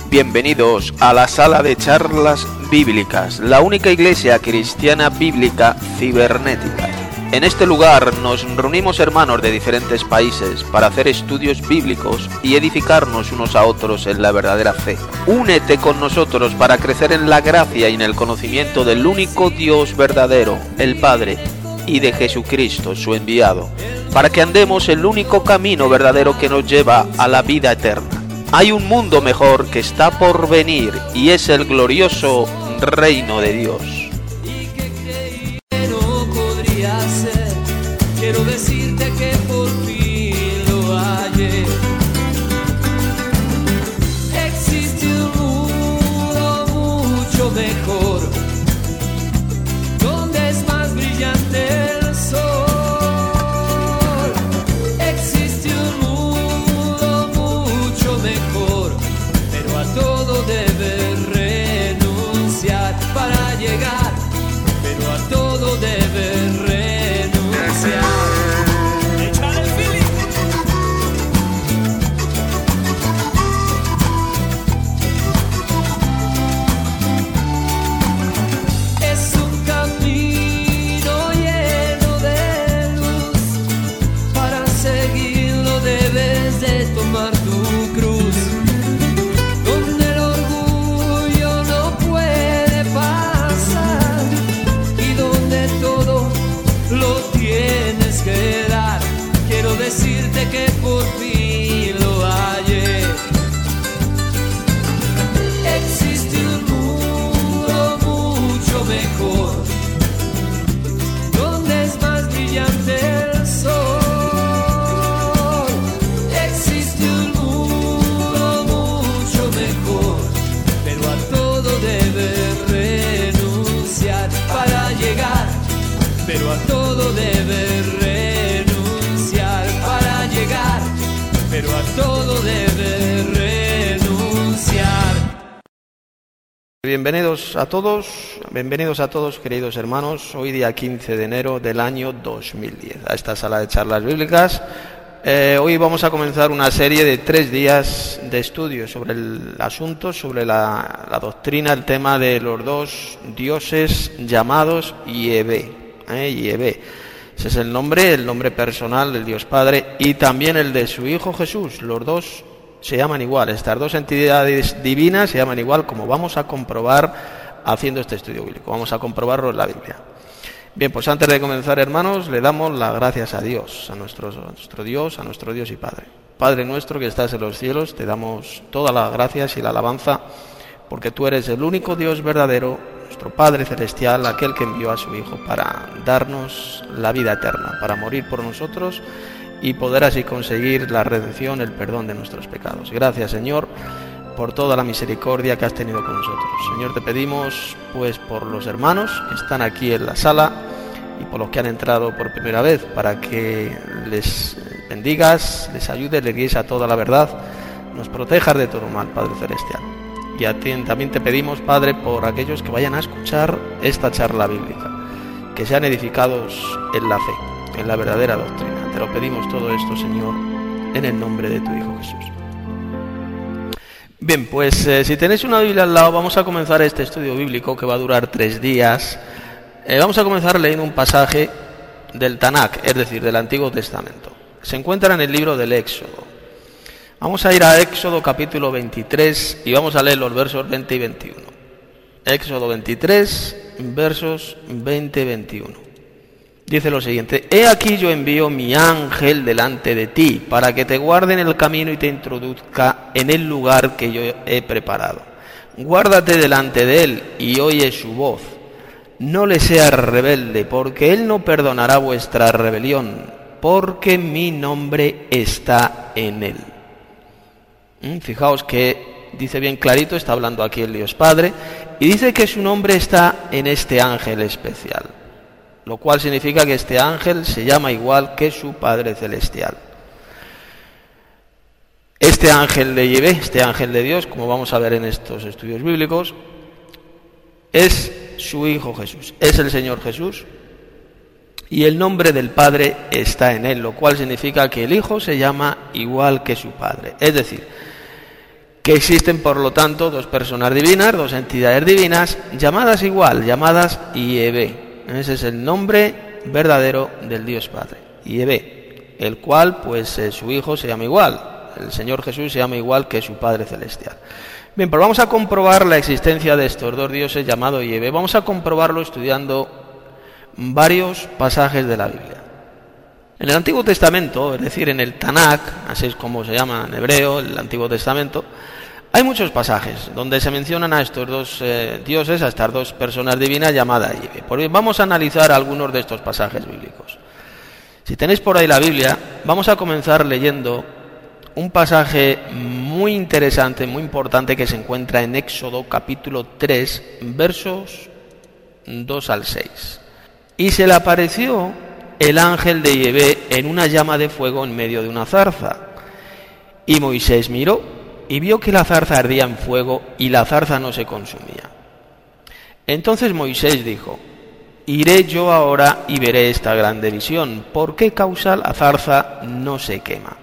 Bienvenidos a la sala de charlas bíblicas, la única iglesia cristiana bíblica cibernética. En este lugar nos reunimos hermanos de diferentes países para hacer estudios bíblicos y edificarnos unos a otros en la verdadera fe. Únete con nosotros para crecer en la gracia y en el conocimiento del único Dios verdadero, el Padre, y de Jesucristo, su enviado, para que andemos el único camino verdadero que nos lleva a la vida eterna. Hay un mundo mejor que está por venir y es el glorioso reino de Dios. Quiero decirte que por fin lo hallé. Existe un mundo mucho mejor, donde es más brillante el sol. Existe un mundo mucho mejor, pero a todo debes renunciar para llegar, pero a todo debes renunciar. Es un camino lleno de luz, para seguirlo debes de tomar tu cruz, donde el orgullo no puede pasar y donde todo lo tienes que dar. Quiero decirte que por fin lo hallé. Existe un mundo mucho mejor, donde es más brillante el sol. Existe un mundo mucho mejor, pero a todo debes renunciar para llegar, pero a todo debes renunciar para llegar, pero a todo debes renunciar. Bienvenidos a todos, queridos hermanos, hoy día 15 de enero del año 2010, a esta sala de charlas bíblicas. Hoy vamos a comenzar una serie de 3 días de estudio sobre el asunto, sobre la doctrina, el tema de los dos dioses llamados Yahvé. Yahvé. Ese es el nombre personal del Dios Padre y también el de su Hijo Jesús. Los dos se llaman igual, estas dos entidades divinas se llaman igual, como vamos a comprobar haciendo este estudio bíblico. Vamos a comprobarlo en la Biblia. Bien, pues antes de comenzar, hermanos, le damos las gracias a Dios, a nuestro Dios y Padre. Padre nuestro que estás en los cielos, te damos todas las gracias y la alabanza, porque tú eres el único Dios verdadero, nuestro Padre celestial, aquel que envió a su Hijo para darnos la vida eterna, para morir por nosotros y poder así conseguir la redención, el perdón de nuestros pecados. Gracias, Señor, por toda la misericordia que has tenido con nosotros. Señor, te pedimos pues por los hermanos que están aquí en la sala y por los que han entrado por primera vez, para que les bendigas, les ayudes, les guíes a toda la verdad, nos protejas de todo mal, Padre celestial. Y a ti también te pedimos, Padre, por aquellos que vayan a escuchar esta charla bíblica, que sean edificados en la fe, en la verdadera doctrina. Te lo pedimos todo esto, Señor, en el nombre de tu Hijo Jesús. Bien, pues si tenéis una Biblia al lado, vamos a comenzar este estudio bíblico que va a durar 3 días. Vamos a comenzar leyendo un pasaje del Tanakh, es decir, del Antiguo Testamento. Se encuentra en el libro del Éxodo. Vamos a ir a Éxodo capítulo 23 y vamos a leer los versos 20 y 21. Éxodo 23, versos 20 y 21. Dice lo siguiente: He aquí yo envío mi ángel delante de ti, para que te guarde en el camino y te introduzca en el lugar que yo he preparado. Guárdate delante de él y oye su voz. No le seas rebelde, porque él no perdonará vuestra rebelión, porque mi nombre está en él. Fijaos que dice bien clarito, está hablando aquí el Dios Padre, y dice que su nombre está en este ángel especial, lo cual significa que este ángel se llama igual que su Padre celestial. Este ángel de Yahvé, este ángel de Dios, como vamos a ver en estos estudios bíblicos, es su Hijo Jesús, es el Señor Jesús, y el nombre del Padre está en él, lo cual significa que el Hijo se llama igual que su Padre. Es decir, que existen, por lo tanto, dos personas divinas, dos entidades divinas, llamadas igual, llamadas Yahvé. Ese es el nombre verdadero del Dios Padre, Yahvé, el cual, pues, su Hijo se llama igual, el Señor Jesús se llama igual que su Padre Celestial. Bien, pues vamos a comprobar la existencia de estos dos dioses llamados Yahvé. Vamos a comprobarlo estudiando varios pasajes de la Biblia. En el Antiguo Testamento, es decir, en el Tanakh, así es como se llama en hebreo, el Antiguo Testamento, hay muchos pasajes donde se mencionan a estos dos dioses, a estas dos personas divinas llamadas Yahvé. Por bien, vamos a analizar algunos de estos pasajes bíblicos. Si tenéis por ahí la Biblia, vamos a comenzar leyendo un pasaje muy interesante, muy importante, que se encuentra en Éxodo capítulo 3, versos 2 al 6. Y se le apareció el ángel de Yahvé en una llama de fuego en medio de una zarza. Y Moisés miró y vio que la zarza ardía en fuego y la zarza no se consumía. Entonces Moisés dijo: iré yo ahora y veré esta grande visión. ¿Por qué causa la zarza no se quema?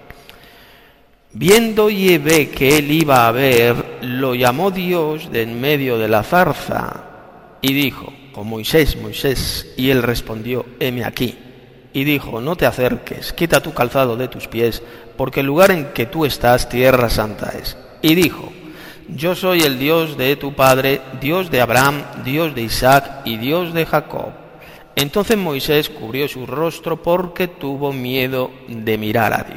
Viendo Yahvé que él iba a ver, lo llamó Dios de en medio de la zarza y dijo: oh Moisés, Moisés. Y él respondió: heme aquí. Y dijo: no te acerques, quita tu calzado de tus pies, porque el lugar en que tú estás, tierra santa es. Y dijo: yo soy el Dios de tu padre, Dios de Abraham, Dios de Isaac y Dios de Jacob. Entonces Moisés cubrió su rostro porque tuvo miedo de mirar a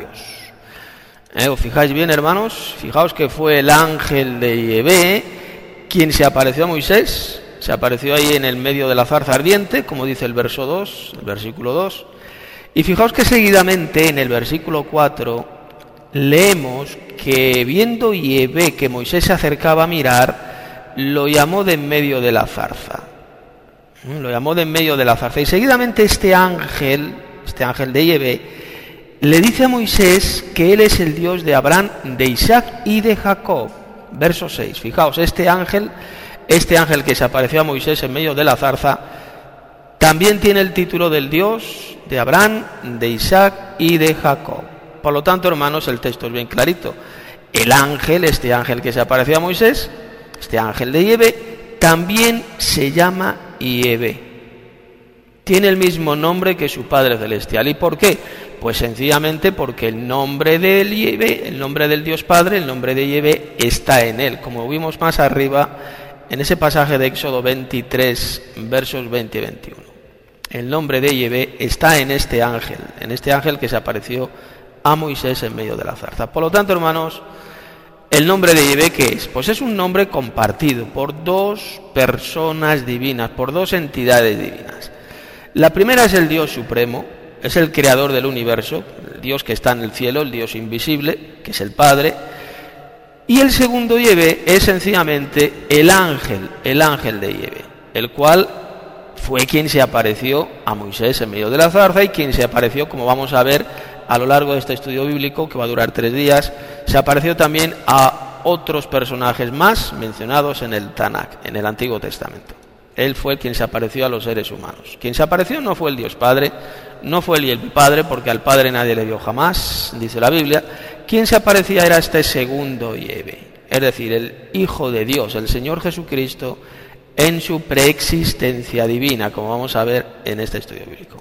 Dios. ¿Os fijáis bien, hermanos? Fijaos que fue el ángel de Yahvé quien se apareció a Moisés. Se apareció ahí en el medio de la zarza ardiente, como dice el verso 2, el versículo 2. Y fijaos que seguidamente en el versículo 4 leemos que viendo Yahvé que Moisés se acercaba a mirar, lo llamó de en medio de la zarza. Lo llamó de en medio de la zarza. Y seguidamente este ángel de Yahvé, le dice a Moisés que él es el Dios de Abraham, de Isaac y de Jacob. Verso 6. Fijaos, este ángel que se apareció a Moisés en medio de la zarza, también tiene el título del Dios de Abraham, de Isaac y de Jacob. Por lo tanto, hermanos, el texto es bien clarito. El ángel, este ángel que se apareció a Moisés, este ángel de Yahvé, también se llama Yahvé. Tiene el mismo nombre que su Padre Celestial. ¿Y por qué? Pues sencillamente porque el nombre del Yahvé, el nombre del Dios Padre, el nombre de Yahvé está en él, como vimos más arriba en ese pasaje de Éxodo 23, versos 20 y 21. El nombre de Yahvé está en este ángel que se apareció a Moisés en medio de la zarza. Por lo tanto, hermanos, el nombre de Yahvé, ¿qué es? Pues es un nombre compartido por dos personas divinas, por dos entidades divinas. La primera es el Dios Supremo, es el creador del universo, el Dios que está en el cielo, el Dios invisible, que es el Padre. Y el segundo Yahvé es sencillamente el ángel de Yahvé, el cual fue quien se apareció a Moisés en medio de la zarza y quien se apareció, como vamos a ver a lo largo de este estudio bíblico, que va a durar 3 días, se apareció también a otros personajes más mencionados en el Tanakh, en el Antiguo Testamento. Él fue quien se apareció a los seres humanos. Quien se apareció no fue el Dios Padre, no fue el Padre, porque al Padre nadie le vio jamás, dice la Biblia. Quien se aparecía era este segundo Yahvé, es decir, el Hijo de Dios, el Señor Jesucristo, en su preexistencia divina, como vamos a ver en este estudio bíblico.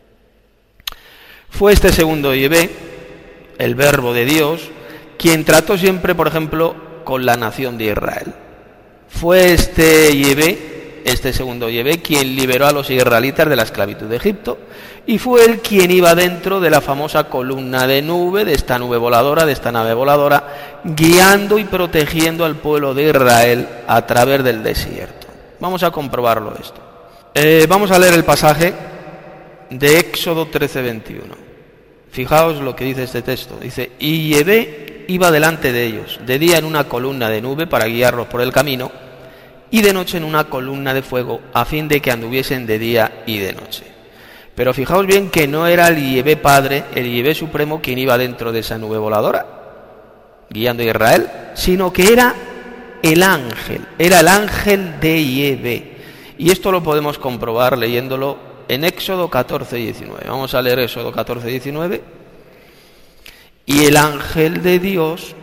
Fue este segundo Yahvé, el Verbo de Dios, quien trató siempre, por ejemplo, con la nación de Israel. Fue este segundo Yahvé, quien liberó a los israelitas de la esclavitud de Egipto, y fue él quien iba dentro de la famosa columna de nube, de esta nave voladora, guiando y protegiendo al pueblo de Israel a través del desierto. Vamos a comprobarlo esto. Vamos a leer el pasaje de Éxodo 13:21. Fijaos lo que dice este texto. Dice: y Yahvé iba delante de ellos, de día en una columna de nube para guiarlos por el camino, y de noche en una columna de fuego, a fin de que anduviesen de día y de noche. Pero fijaos bien que no era el Yahvé Padre, el Yahvé Supremo, quien iba dentro de esa nube voladora, guiando a Israel, sino que era el ángel de Yahvé. Y esto lo podemos comprobar leyéndolo en Éxodo 14:19. Vamos a leer Éxodo 14:19. Y el ángel de Dios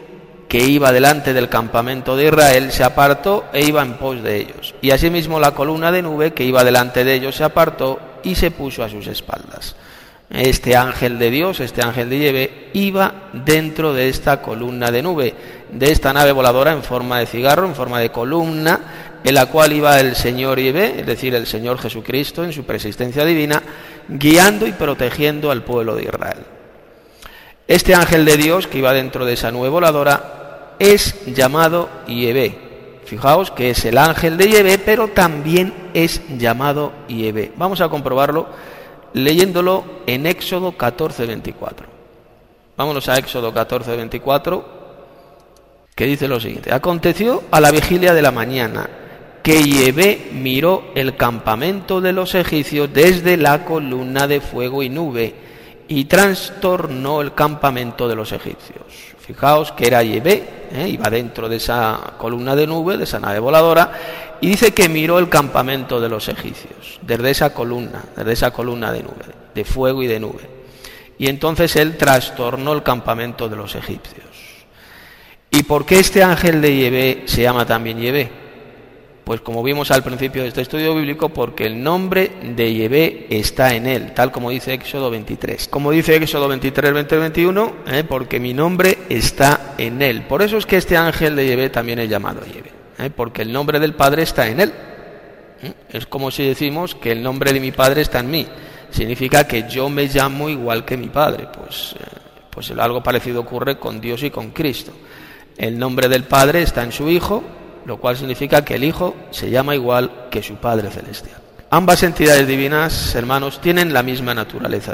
que iba delante del campamento de Israel se apartó e iba en pos de ellos. Y asimismo la columna de nube que iba delante de ellos se apartó y se puso a sus espaldas. Este ángel de Dios, este ángel de Yahvé, iba dentro de esta columna de nube, de esta nave voladora en forma de cigarro, en forma de columna, en la cual iba el Señor Yahvé, es decir, el Señor Jesucristo en su preexistencia divina, guiando y protegiendo al pueblo de Israel. Este ángel de Dios que iba dentro de esa nube voladora es llamado Yahvé. Fijaos que es el ángel de Yahvé, pero también es llamado Yahvé. Vamos a comprobarlo leyéndolo en Éxodo 14:24. Vámonos a Éxodo 14:24, que dice lo siguiente: aconteció a la vigilia de la mañana que Yahvé miró el campamento de los egipcios desde la columna de fuego y nube y trastornó el campamento de los egipcios. Fijaos que era Yahvé, iba dentro de esa columna de nube, de esa nave voladora, y dice que miró el campamento de los egipcios, desde esa columna de nube, de fuego y de nube. Y entonces él trastornó el campamento de los egipcios. ¿Y por qué este ángel de Yahvé se llama también Yahvé? Pues como vimos al principio de este estudio bíblico, porque el nombre de Yahvé está en él, tal como dice Éxodo 23. Como dice Éxodo 23, 20, 21, porque mi nombre está en él. Por eso es que este ángel de Yahvé también es llamado Yahvé, porque el nombre del Padre está en él. Es como si decimos que el nombre de mi Padre está en mí. Significa que yo me llamo igual que mi Padre. Pues algo parecido ocurre con Dios y con Cristo. El nombre del Padre está en su Hijo, lo cual significa que el Hijo se llama igual que su Padre Celestial. Ambas entidades divinas, hermanos, tienen la misma naturaleza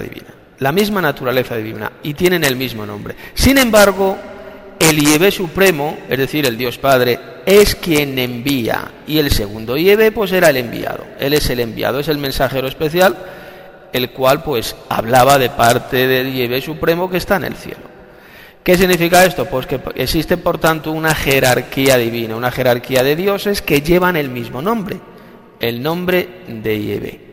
divina, y tienen el mismo nombre. Sin embargo, el Yahvé Supremo, es decir, el Dios Padre, es quien envía, y el segundo Yahvé pues era el enviado. Él es el enviado, es el mensajero especial, el cual pues hablaba de parte del Yahvé Supremo que está en el cielo. ¿Qué significa esto? Pues que existe, por tanto, una jerarquía divina, una jerarquía de dioses que llevan el mismo nombre, el nombre de Yahvé.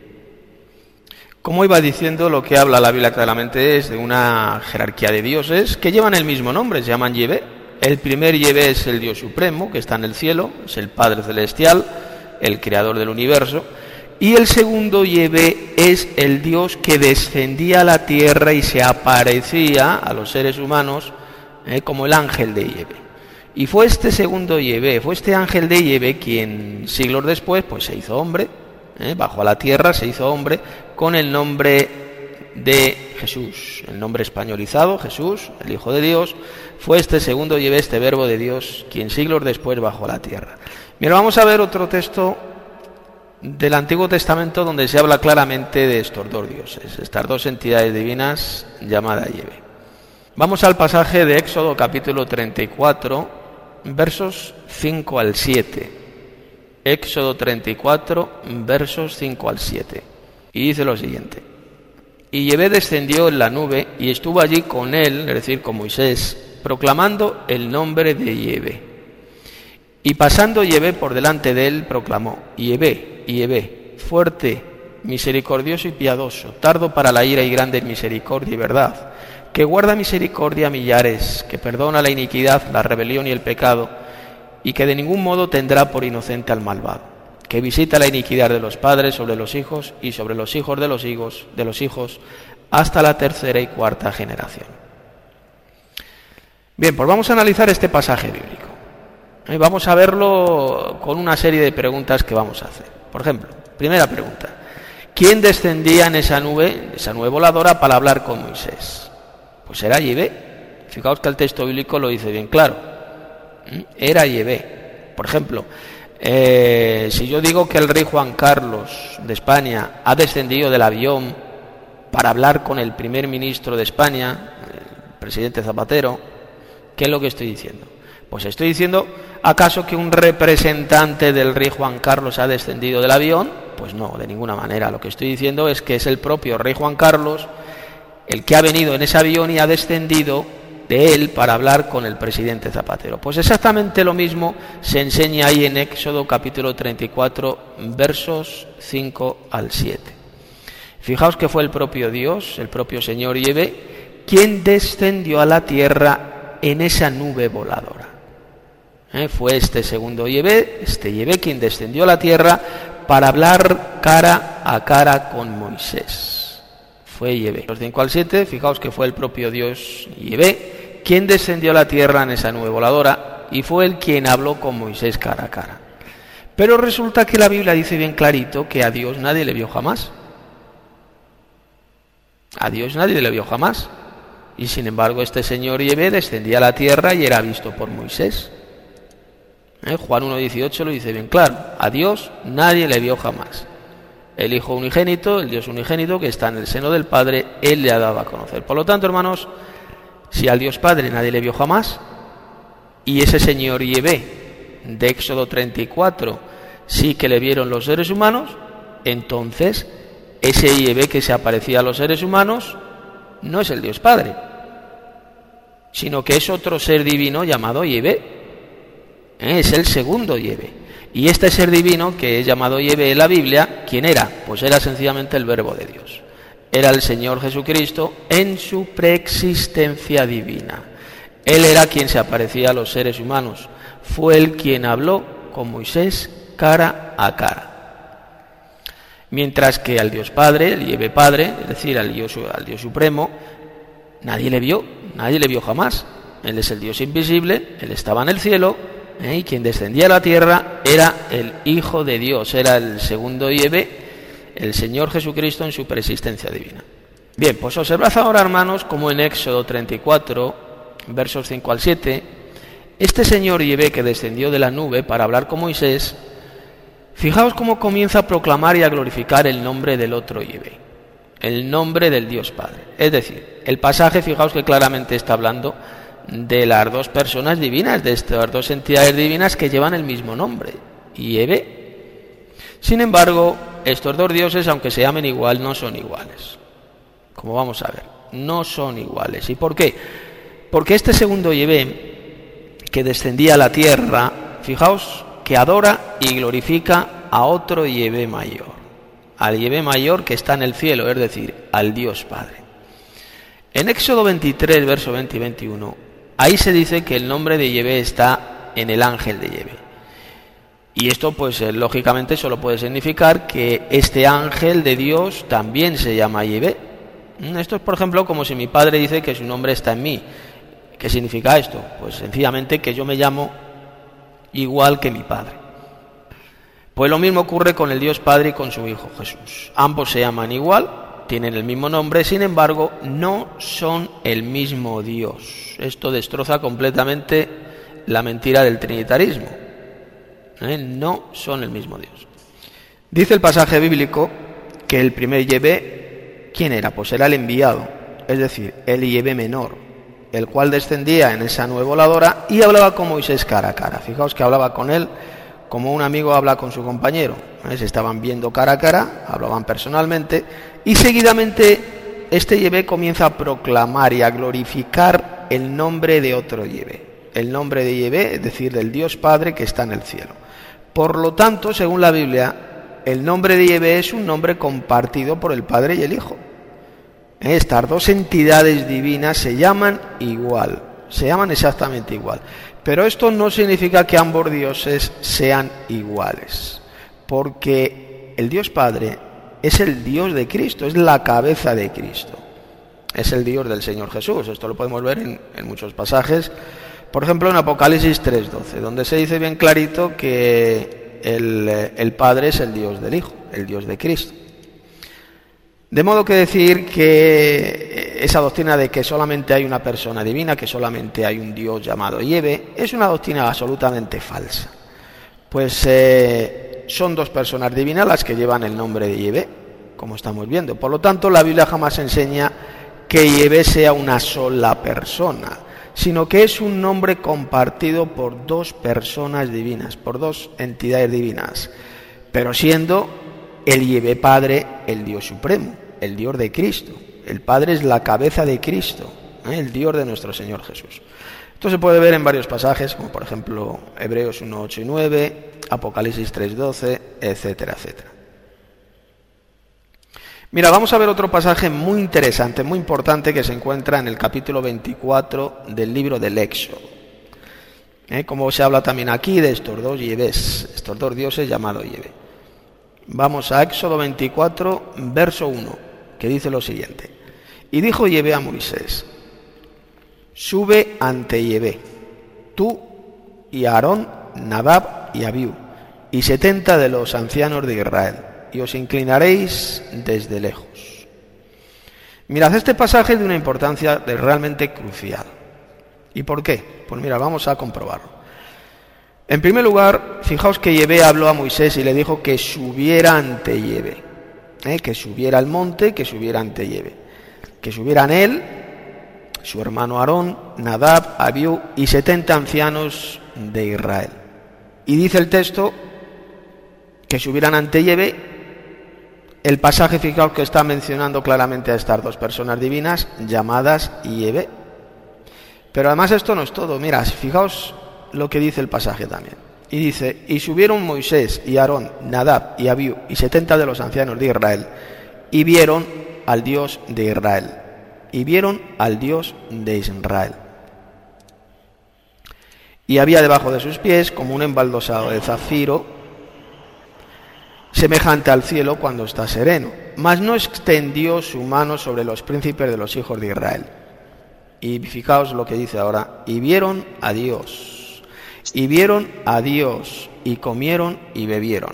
Como iba diciendo, lo que habla la Biblia claramente es de una jerarquía de dioses que llevan el mismo nombre, se llaman Yahvé. El primer Yahvé es el Dios Supremo, que está en el cielo, es el Padre Celestial, el creador del universo. Y el segundo Yahvé es el Dios que descendía a la tierra y se aparecía a los seres humanos como el ángel de Yahvé. Y fue este segundo Yahvé, fue este ángel de Yahvé quien siglos después pues se hizo hombre, bajó a la tierra, se hizo hombre con el nombre de Jesús, el nombre españolizado, Jesús, el Hijo de Dios. Fue este segundo Yahvé, este verbo de Dios, quien siglos después bajó a la tierra. Bien, vamos a ver otro texto del Antiguo Testamento donde se habla claramente de estos dos dioses, estas dos entidades divinas llamadas Yahvé. Vamos al pasaje de Éxodo capítulo 34, versos 5 al 7. Éxodo 34, versos 5 al 7. Y dice lo siguiente: y Yahvé descendió en la nube y estuvo allí con él, es decir, con Moisés, proclamando el nombre de Yahvé. Y pasando Yahvé por delante de él, proclamó: Yahvé, Yahvé, fuerte, misericordioso y piadoso, tardo para la ira y grande en misericordia y verdad, que guarda misericordia a millares, que perdona la iniquidad, la rebelión y el pecado, y que de ningún modo tendrá por inocente al malvado, que visita la iniquidad de los padres sobre los hijos y sobre los hijos de los hijos, hasta la tercera y cuarta generación. Bien, pues vamos a analizar este pasaje bíblico. Vamos a verlo con una serie de preguntas que vamos a hacer. Por ejemplo, primera pregunta: ¿quién descendía en esa nube voladora para hablar con Moisés? Pues era Yahvé. Fijaos que el texto bíblico lo dice bien claro. Era Yahvé. Por ejemplo, si yo digo que el rey Juan Carlos de España ha descendido del avión para hablar con el primer ministro de España, el presidente Zapatero, ¿qué es lo que estoy diciendo? Pues estoy diciendo, ¿acaso que un representante del rey Juan Carlos ha descendido del avión? Pues no, de ninguna manera. Lo que estoy diciendo es que es el propio rey Juan Carlos el que ha venido en ese avión y ha descendido de él para hablar con el presidente Zapatero. Pues exactamente lo mismo se enseña ahí en Éxodo capítulo 34, versos 5 al 7. Fijaos que fue el propio Dios, el propio Señor Yahvé, quien descendió a la tierra en esa nube voladora. Fue este segundo Yahvé, quien descendió a la tierra para hablar cara a cara con Moisés. Fue Yahvé. Los 5 al 7, fijaos que fue el propio Dios Yahvé quien descendió a la tierra en esa nube voladora y fue él quien habló con Moisés cara a cara. Pero resulta que la Biblia dice bien clarito que a Dios nadie le vio jamás. A Dios nadie le vio jamás. Y sin embargo este señor Yahvé descendía a la tierra y era visto por Moisés. Juan 1:18 lo dice bien claro. A Dios nadie le vio jamás. El Hijo unigénito, el Dios unigénito que está en el seno del Padre, Él le ha dado a conocer. Por lo tanto, hermanos, si al Dios Padre nadie le vio jamás, y ese señor Yahvé de Éxodo 34 sí que le vieron los seres humanos, entonces ese Yahvé que se aparecía a los seres humanos no es el Dios Padre, sino que es otro ser divino llamado Yahvé. Es el segundo Yahvé. Y este ser divino que es llamado Yahvé en la Biblia, ¿quién era? Pues era sencillamente el Verbo de Dios. Era el Señor Jesucristo en su preexistencia divina. Él era quien se aparecía a los seres humanos. Fue él quien habló con Moisés cara a cara. Mientras que al Dios Padre, el Yahvé Padre, es decir, al Dios Supremo, nadie le vio jamás. Él es el Dios invisible, Él estaba en el cielo, y quien descendía a la tierra era el Hijo de Dios, era el segundo Yahvé, el Señor Jesucristo en su preexistencia divina. Bien, pues observad ahora, hermanos, como en Éxodo 34, versos 5 al 7, este señor Yahvé que descendió de la nube para hablar con Moisés, fijaos cómo comienza a proclamar y a glorificar el nombre del otro Yahvé, el nombre del Dios Padre. Es decir, el pasaje, fijaos que claramente está hablando de las dos personas divinas, de estas dos entidades divinas que llevan el mismo nombre, Yahvé. Sin embargo, estos dos dioses, aunque se llamen igual, no son iguales. Como vamos a ver, no son iguales. ¿Y por qué? Porque este segundo Yahvé que descendía a la tierra, fijaos que adora y glorifica a otro Yahvé mayor, al Yahvé mayor que está en el cielo, es decir, al Dios Padre. En Éxodo 23, verso 20 y 21, ahí se dice que el nombre de Yahvé está en el ángel de Yahvé. Y esto, pues, lógicamente solo puede significar que este ángel de Dios también se llama Yahvé. Esto es, por ejemplo, como si mi padre dice que su nombre está en mí. ¿Qué significa esto? Pues sencillamente que yo me llamo igual que mi padre. Pues lo mismo ocurre con el Dios Padre y con su Hijo Jesús. Ambos se llaman igual, tienen el mismo nombre, sin embargo, no son el mismo Dios. Esto destroza completamente la mentira del trinitarismo. No son el mismo Dios. Dice el pasaje bíblico que el primer Yahvé, ¿quién era? Pues era el enviado, es decir, el Yahvé menor, el cual descendía en esa nube voladora y hablaba con Moisés cara a cara. Fijaos que hablaba con él como un amigo habla con su compañero. Se estaban viendo cara a cara, hablaban personalmente, y seguidamente este Yahvé comienza a proclamar y a glorificar el nombre de otro Yahvé. El nombre de Yahvé, es decir, del Dios Padre que está en el cielo. Por lo tanto, según la Biblia, el nombre de Yahvé es un nombre compartido por el Padre y el Hijo. Estas dos entidades divinas se llaman igual, se llaman exactamente igual. Pero esto no significa que ambos dioses sean iguales, porque el Dios Padre es el Dios de Cristo, es la cabeza de Cristo, es el Dios del Señor Jesús. Esto lo podemos ver en muchos pasajes, por ejemplo en Apocalipsis 3:12, donde se dice bien clarito que el Padre es el Dios del Hijo, el Dios de Cristo. De modo que decir que esa doctrina de que solamente hay una persona divina, que solamente hay un Dios llamado Yahvé, es una doctrina absolutamente falsa. Pues son dos personas divinas las que llevan el nombre de Yahvé, como estamos viendo. Por lo tanto, la Biblia jamás enseña que Yahvé sea una sola persona, sino que es un nombre compartido por dos personas divinas, por dos entidades divinas, pero siendo el Yahvé Padre el Dios Supremo, el Dios de Cristo. El Padre es la cabeza de Cristo, el Dios de nuestro Señor Jesús. Esto se puede ver en varios pasajes, como por ejemplo Hebreos 1:8 y 9, Apocalipsis 3:12, etcétera, etcétera. Mira, vamos a ver otro pasaje muy interesante, muy importante, que se encuentra en el capítulo 24 del libro del Éxodo. Como se habla también aquí de estos dos Yahvés, estos dos dioses llamados Yahvé. Vamos a Éxodo 24, verso 1, que dice lo siguiente. Y dijo Yahvé a Moisés: sube ante Yahvé, tú y Aarón, Nadab y Abiú, y 70 de los ancianos de Israel, y os inclinaréis desde lejos. Mirad, este pasaje es de una importancia realmente crucial. ¿Y por qué? Pues mira, vamos a comprobarlo. En primer lugar, fijaos que Yahvé habló a Moisés y le dijo que subiera ante Yahvé, que subiera al monte, que subiera ante Yahvé, que subieran él, su hermano Aarón, Nadab, Abiú y 70 ancianos de Israel. Y dice el texto que subieran ante Yahvé. El pasaje, fijaos que está mencionando claramente a estas dos personas divinas llamadas Yahvé. Pero además esto no es todo. Mira, fijaos lo que dice el pasaje también. Y dice: y subieron Moisés y Aarón, Nadab y Abiú y 70 de los ancianos de Israel, y vieron al Dios de Israel. Y vieron al Dios de Israel. Y había debajo de sus pies como un embaldosado de zafiro, semejante al cielo cuando está sereno, mas no extendió su mano sobre los príncipes de los hijos de Israel. Y fijaos lo que dice ahora: y vieron a Dios, y vieron a Dios, y comieron y bebieron.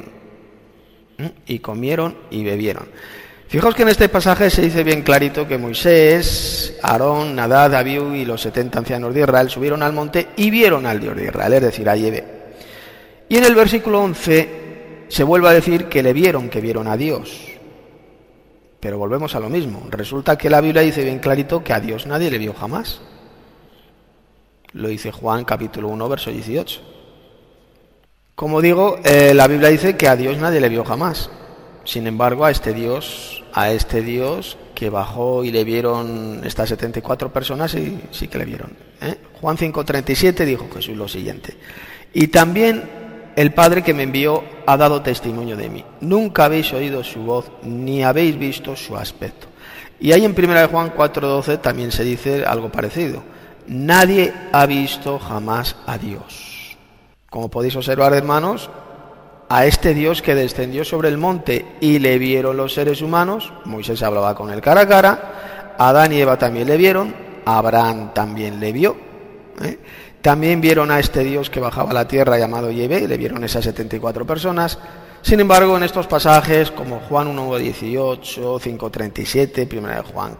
Y comieron y bebieron. Fijaos que en este pasaje se dice bien clarito que Moisés, Aarón, Nadab, Abiú y los 70 ancianos de Israel subieron al monte y vieron al Dios de Israel, es decir, a Yahvé. Y en el versículo 11 se vuelve a decir que vieron a Dios. Pero volvemos a lo mismo. Resulta que la Biblia dice bien clarito que a Dios nadie le vio jamás. Lo dice Juan capítulo 1, verso 18. Como digo, la Biblia dice que a Dios nadie le vio jamás. Sin embargo, a este Dios que bajó y le vieron estas 74 personas, sí que le vieron. Juan 5:37 dijo Jesús lo siguiente: y también el Padre que me envió ha dado testimonio de mí. Nunca habéis oído su voz, ni habéis visto su aspecto. Y ahí en 1 Juan 4:12 también se dice algo parecido: nadie ha visto jamás a Dios. Como podéis observar, hermanos, a este Dios que descendió sobre el monte y le vieron los seres humanos, Moisés hablaba con él cara a cara, Adán y Eva también le vieron, Abraham también le vio. También vieron a este Dios que bajaba a la tierra llamado Yahvé, le vieron esas 74 personas. Sin embargo, en estos pasajes como Juan 1:18, 5:37, 1 Juan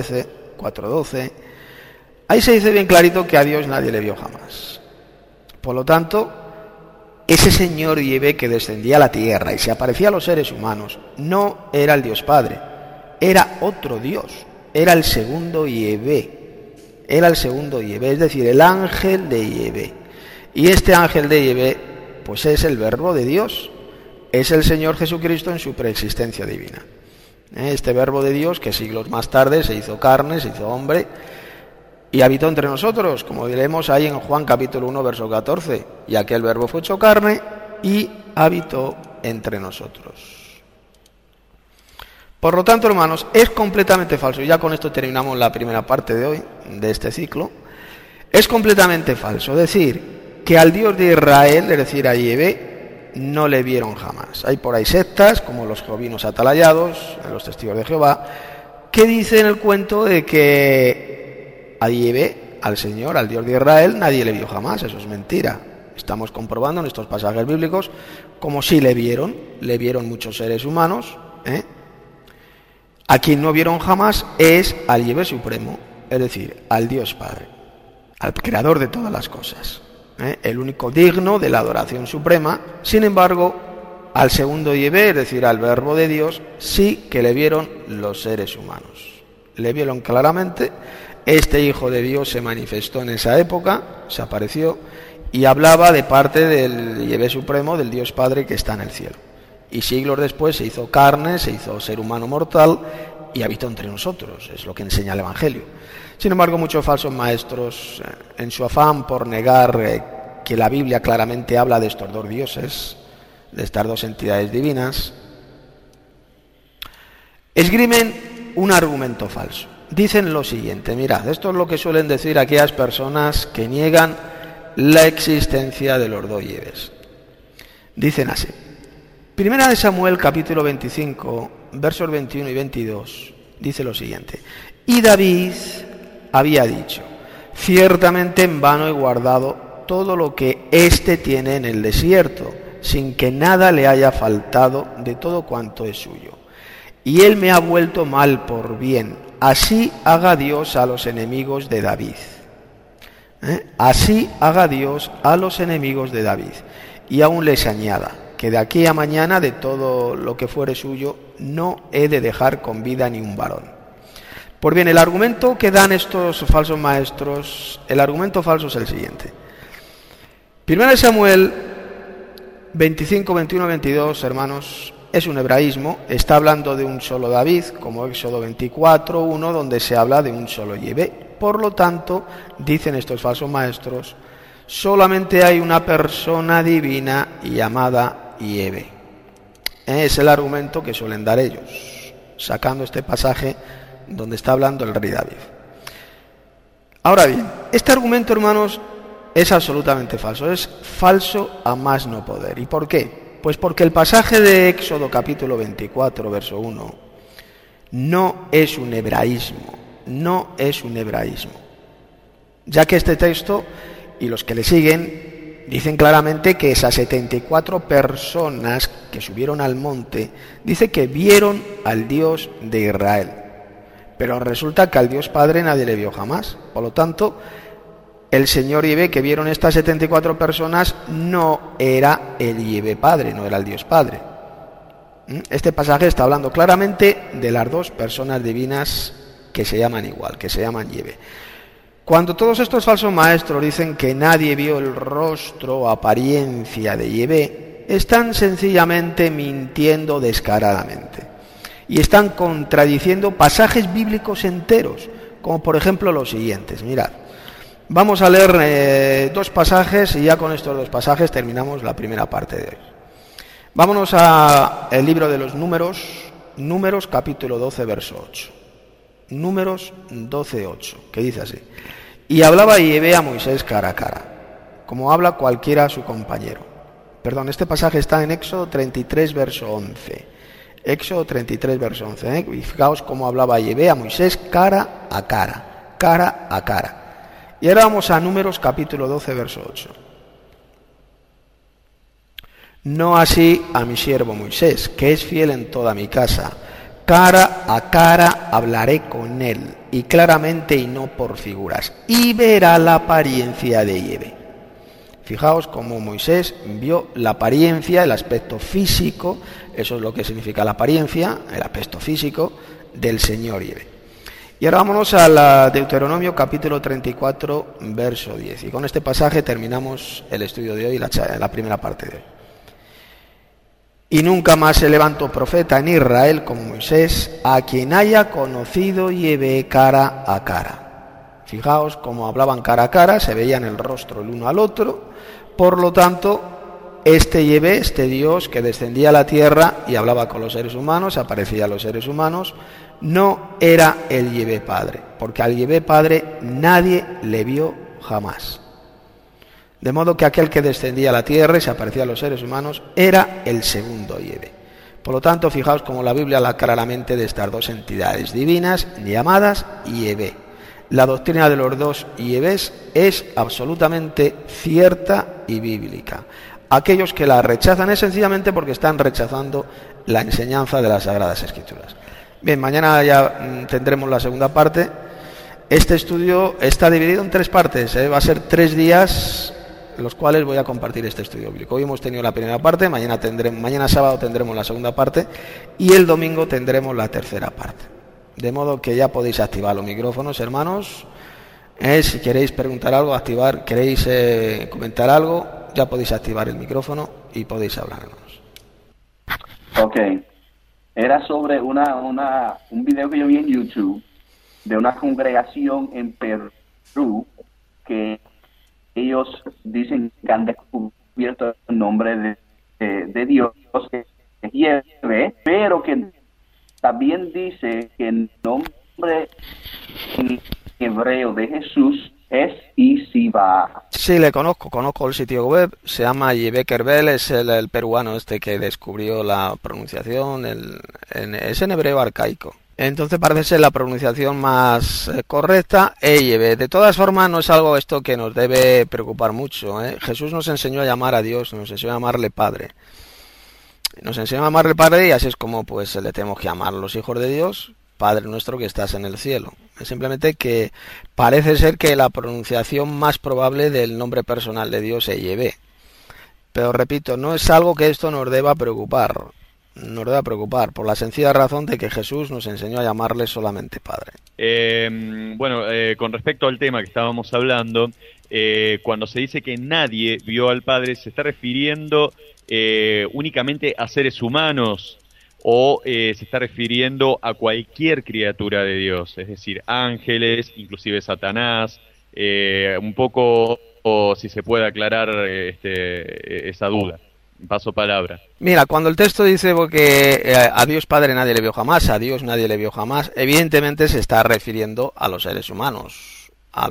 4:12, ahí se dice bien clarito que a Dios nadie le vio jamás. Por lo tanto, ese Señor Yahvé que descendía a la tierra y se aparecía a los seres humanos no era el Dios Padre, era otro Dios, era el segundo Yahvé. Era el segundo Yahvé, es decir, el ángel de Yahvé. Y este ángel de Yahvé, pues es el verbo de Dios, es el Señor Jesucristo en su preexistencia divina. Este verbo de Dios que siglos más tarde se hizo carne, se hizo hombre y habitó entre nosotros, como diremos ahí en Juan capítulo 1, verso 14. Y aquel verbo fue hecho carne y habitó entre nosotros. Por lo tanto, hermanos, es completamente falso, y ya con esto terminamos la primera parte de hoy, de este ciclo. Es completamente falso decir que al Dios de Israel, es decir, a Yahvé, no le vieron jamás. Hay por ahí sectas, como los jovinos atalayados, los testigos de Jehová, que dicen el cuento de que a Yahvé, al Señor, al Dios de Israel, nadie le vio jamás. Eso es mentira. Estamos comprobando en estos pasajes bíblicos como sí le vieron muchos seres humanos, A quien no vieron jamás es al Yahvé Supremo, es decir, al Dios Padre, al Creador de todas las cosas, el único digno de la adoración suprema. Sin embargo, al segundo Yahvé, es decir, al Verbo de Dios, sí que le vieron los seres humanos. Le vieron claramente. Este Hijo de Dios se manifestó en esa época, se apareció y hablaba de parte del Yahvé Supremo, del Dios Padre que está en el cielo. Y siglos después se hizo carne, se hizo ser humano mortal y habitó entre nosotros. Es lo que enseña el Evangelio. Sin embargo, muchos falsos maestros, en su afán por negar que la Biblia claramente habla de estos dos dioses, de estas dos entidades divinas, esgrimen un argumento falso. Dicen lo siguiente, mirad, esto es lo que suelen decir aquellas personas que niegan la existencia de los dos Yahvés. Dicen así. Primera de Samuel, capítulo 25, versos 21 y 22, dice lo siguiente. Y David había dicho, ciertamente en vano he guardado todo lo que éste tiene en el desierto, sin que nada le haya faltado de todo cuanto es suyo. Y él me ha vuelto mal por bien. Así haga Dios a los enemigos de David. Así haga Dios a los enemigos de David. Y aún les añada, que de aquí a mañana de todo lo que fuere suyo no he de dejar con vida ni un varón. Pues bien, el argumento que dan estos falsos maestros, el argumento falso es el siguiente. 1 Samuel 25, 21, 22, hermanos, es un hebraísmo, está hablando de un solo David, como Éxodo 24, 1, donde se habla de un solo Yahvé. Por lo tanto, dicen estos falsos maestros, solamente hay una persona divina llamada Yahvé. Es el argumento que suelen dar ellos, sacando este pasaje donde está hablando el rey David. Ahora bien, este argumento, hermanos, es absolutamente falso, es falso a más no poder. ¿Y por qué? Pues porque el pasaje de Éxodo capítulo 24, verso 1, no es un hebraísmo, ya que este texto y los que le siguen dicen claramente que esas 74 personas que subieron al monte, dice que vieron al Dios de Israel, pero resulta que al Dios Padre nadie le vio jamás. Por lo tanto, el Señor Yahvé que vieron estas 74 personas no era el Yahvé Padre, no era el Dios Padre. Este pasaje está hablando claramente de las dos personas divinas que se llaman igual, que se llaman Yahvé. Cuando todos estos falsos maestros dicen que nadie vio el rostro o apariencia de Yahvé, están sencillamente mintiendo descaradamente y están contradiciendo pasajes bíblicos enteros, como por ejemplo los siguientes. Mirad. Vamos a leer dos pasajes y ya con estos dos pasajes terminamos la primera parte de hoy. Vámonos al libro de los Números capítulo 12, verso 8. Números 12, 8, que dice así. Y hablaba Yahvé a Moisés cara a cara, como habla cualquiera a su compañero. Perdón, este pasaje está en Éxodo 33, verso 11. Éxodo 33, verso 11. Y fijaos cómo hablaba Yahvé a Moisés cara a cara, cara a cara. Y ahora vamos a Números capítulo 12, verso 8. No así a mi siervo Moisés, que es fiel en toda mi casa. Cara a cara hablaré con él, y claramente y no por figuras, y verá la apariencia de Yahvé. Fijaos cómo Moisés vio la apariencia, el aspecto físico, eso es lo que significa la apariencia, el aspecto físico del Señor Yahvé. Y ahora vámonos a Deuteronomio capítulo 34, verso 10. Y con este pasaje terminamos el estudio de hoy, la primera parte de hoy. Y nunca más se levantó profeta en Israel como Moisés, a quien haya conocido Yahvé cara a cara. Fijaos cómo hablaban cara a cara, se veían el rostro el uno al otro. Por lo tanto, este Yahvé, este Dios que descendía a la tierra y hablaba con los seres humanos, aparecía a los seres humanos, no era el Yahvé Padre, porque al Yahvé Padre nadie le vio jamás. De modo que aquel que descendía a la tierra y se aparecía a los seres humanos era el segundo Yahvé. Por lo tanto, fijaos cómo la Biblia habla claramente de estas dos entidades divinas llamadas Yahvé. La doctrina de los dos Yahvés es absolutamente cierta y bíblica. Aquellos que la rechazan es sencillamente porque están rechazando la enseñanza de las Sagradas Escrituras. Bien, mañana ya tendremos la segunda parte. Este estudio está dividido en tres partes, va a ser 3 días en los cuales voy a compartir este estudio bíblico. Hoy hemos tenido la primera parte, mañana sábado tendremos la segunda parte y el domingo tendremos la tercera parte. De modo que ya podéis activar los micrófonos, hermanos. Si queréis preguntar algo, queréis comentar algo, ya podéis activar el micrófono y podéis hablar, hermanos. Ok. Era sobre un video que yo vi en YouTube de una congregación en Perú que ellos dicen que han descubierto el nombre de Dios, que es Yahvé, pero que también dice que el nombre en hebreo de Jesús es Isiba. Sí, le conozco el sitio web, se llama Yebe Kerbel, es el peruano este que descubrió la pronunciación, es en hebreo arcaico. Entonces parece ser la pronunciación más correcta, Eyebe. De todas formas, no es algo esto que nos debe preocupar mucho, ¿eh? Jesús nos enseñó a llamar a Dios, nos enseñó a llamarle Padre. Nos enseñó a llamarle Padre y así es como pues le tenemos que llamar los hijos de Dios, Padre nuestro que estás en el cielo. Es simplemente que parece ser que la pronunciación más probable del nombre personal de Dios es Eyebe. Pero repito, no es algo que esto nos deba preocupar. Nos debe preocupar por la sencilla razón de que Jesús nos enseñó a llamarle solamente Padre. Con respecto al tema que estábamos hablando, cuando se dice que nadie vio al Padre, ¿se está refiriendo únicamente a seres humanos o se está refiriendo a cualquier criatura de Dios? Es decir, ángeles, inclusive Satanás, un poco, o si se puede aclarar esa duda. Paso palabra. Mira, cuando el texto dice que a Dios Padre nadie le vio jamás, a Dios nadie le vio jamás, evidentemente se está refiriendo a los seres humanos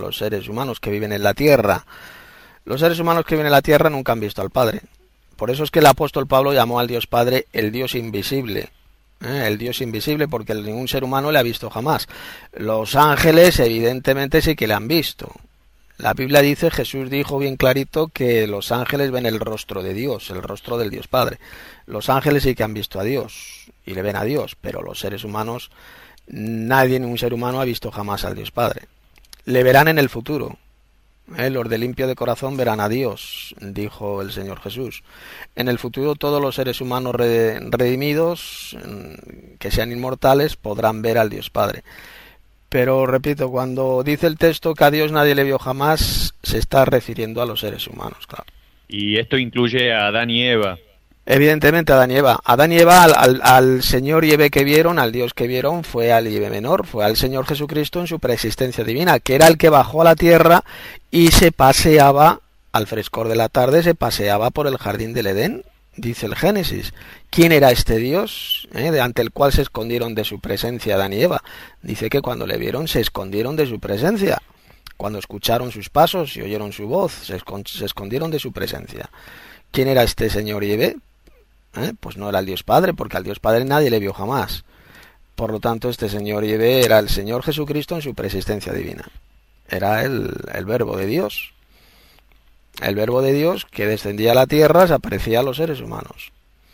que viven en la tierra. Los seres humanos que viven en la tierra nunca han visto al Padre. Por eso es que el apóstol Pablo llamó al Dios Padre el Dios invisible. El Dios invisible, porque ningún ser humano le ha visto jamás. Los ángeles evidentemente sí que le han visto. La Biblia dice, Jesús dijo bien clarito que los ángeles ven el rostro de Dios, el rostro del Dios Padre. Los ángeles sí que han visto a Dios y le ven a Dios, pero los seres humanos, nadie, ningún ser humano ha visto jamás al Dios Padre. Le verán en el futuro. Los de limpio de corazón verán a Dios, dijo el Señor Jesús. En el futuro todos los seres humanos redimidos, que sean inmortales, podrán ver al Dios Padre. Pero repito, cuando dice el texto que a Dios nadie le vio jamás, se está refiriendo a los seres humanos, claro. Y esto incluye a Adán y Eva. Evidentemente Adán y Eva. Adán y Eva al Señor Yahvé que vieron, al Dios que vieron, fue al Yahvé menor, fue al Señor Jesucristo en su preexistencia divina, que era el que bajó a la tierra y se paseaba, al frescor de la tarde, se paseaba por el jardín del Edén, dice el Génesis. ¿Quién era este Dios ante el cual se escondieron de su presencia Adán y Eva? Dice que cuando le vieron se escondieron de su presencia. Cuando escucharon sus pasos y oyeron su voz, se escondieron de su presencia. ¿Quién era este Señor Yahvé? Pues no era el Dios Padre, porque al Dios Padre nadie le vio jamás. Por lo tanto, este Señor Yahvé era el Señor Jesucristo en su preexistencia divina. Era el Verbo de Dios. El Verbo de Dios que descendía a la tierra, se aparecía a los seres humanos.